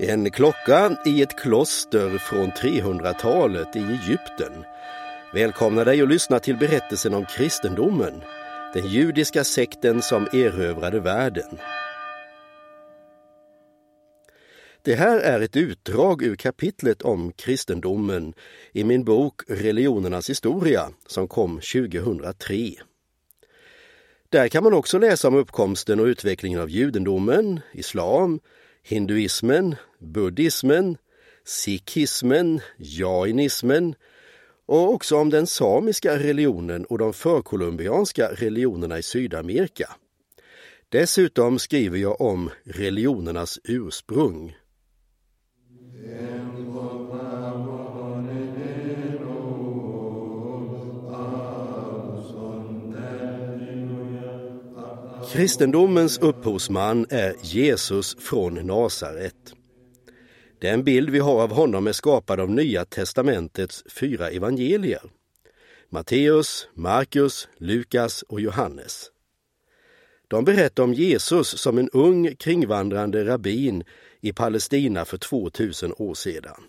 En klocka i ett kloster från 300-talet i Egypten. Välkomna dig att lyssna till berättelsen om kristendomen, den judiska sekten som erövrade världen. Det här är ett utdrag ur kapitlet om kristendomen i min bok Religionernas historia som kom 2003. Där kan man också läsa om uppkomsten och utvecklingen av judendomen, islam, hinduismen, buddhismen, sikhismen, jainismen och också om den samiska religionen och de förkolumbianska religionerna i Sydamerika. Dessutom skriver jag om religionernas ursprung. Kristendomens upphovsman är Jesus från Nasaret. Den bild vi har av honom är skapad av Nya testamentets 4 evangelier. Matteus, Markus, Lukas och Johannes. De berättar om Jesus som en ung kringvandrande rabbin i Palestina för 2000 år sedan.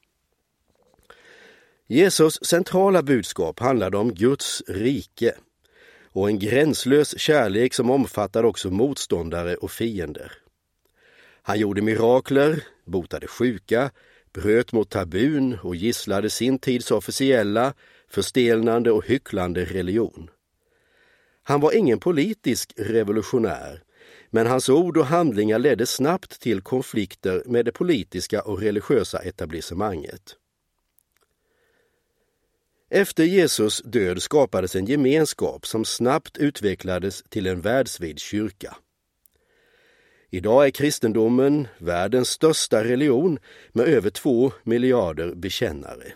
Jesus centrala budskap handlade om Guds rike och en gränslös kärlek som omfattar också motståndare och fiender. Han gjorde mirakler, botade sjuka, bröt mot tabun och gisslade sin tids officiella, förstelnande och hycklande religion. Han var ingen politisk revolutionär, men hans ord och handlingar ledde snabbt till konflikter med det politiska och religiösa etablissemanget. Efter Jesus död skapades en gemenskap som snabbt utvecklades till en världsvid kyrka. Idag är kristendomen världens största religion med över 2 miljarder bekännare.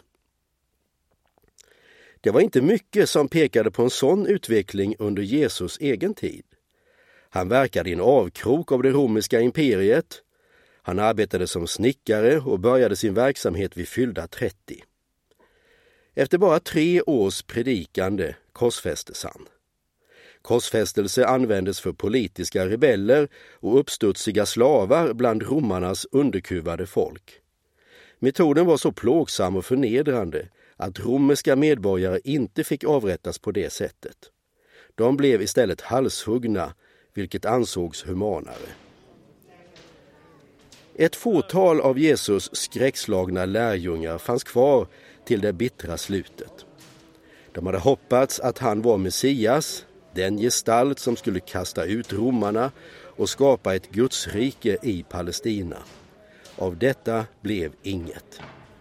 Det var inte mycket som pekade på en sån utveckling under Jesus egen tid. Han verkade i en avkrok av det romerska imperiet. Han arbetade som snickare och började sin verksamhet vid fyllda 30. Efter bara 3 års predikande korsfästes han. Korsfästelse användes för politiska rebeller och uppstudsiga slavar bland romarnas underkuvade folk. Metoden var så plågsam och förnedrande att romerska medborgare inte fick avrättas på det sättet. De blev istället halshuggna, vilket ansågs humanare. Ett fåtal av Jesus skräckslagna lärjungar fanns kvar till det bittra slutet. De hade hoppats att han var Messias, den gestalt som skulle kasta ut romarna och skapa ett gudsrike i Palestina. Av detta blev inget.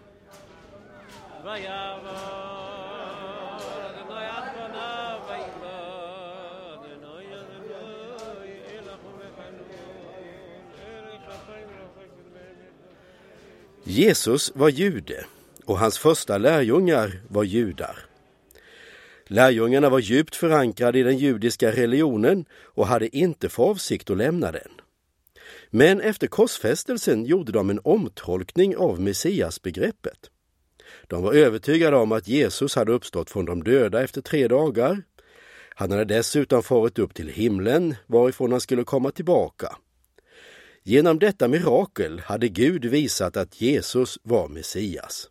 Jesus var jude och hans första lärjungar var judar. Lärjungarna var djupt förankrade i den judiska religionen och hade inte för avsikt att lämna den. Men efter korsfästelsen gjorde de en omtolkning av Messiasbegreppet. De var övertygade om att Jesus hade uppstått från de döda efter 3 dagar. Han hade dessutom farit upp till himlen varifrån han skulle komma tillbaka. Genom detta mirakel hade Gud visat att Jesus var Messias.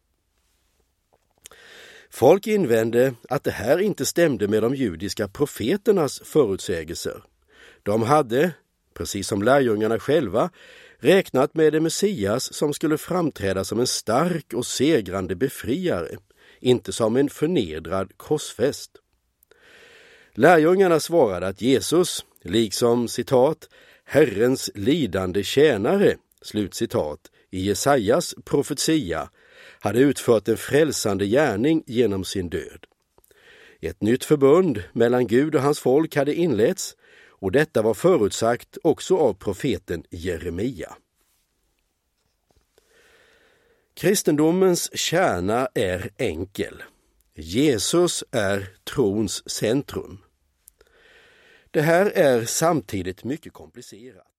Folk invände att det här inte stämde med de judiska profeternas förutsägelser. De hade, precis som lärjungarna själva, räknat med en Messias som skulle framträda som en stark och segrande befriare, inte som en förnedrad korsfäst. Lärjungarna svarade att Jesus, liksom citat, Herrens lidande tjänare, slutcitat, i Jesajas profetia, hade utfört en frälsande gärning genom sin död. Ett nytt förbund mellan Gud och hans folk hade inletts, och detta var förutsagt också av profeten Jeremia. Kristendomens kärna är enkel. Jesus är trons centrum. Det här är samtidigt mycket komplicerat.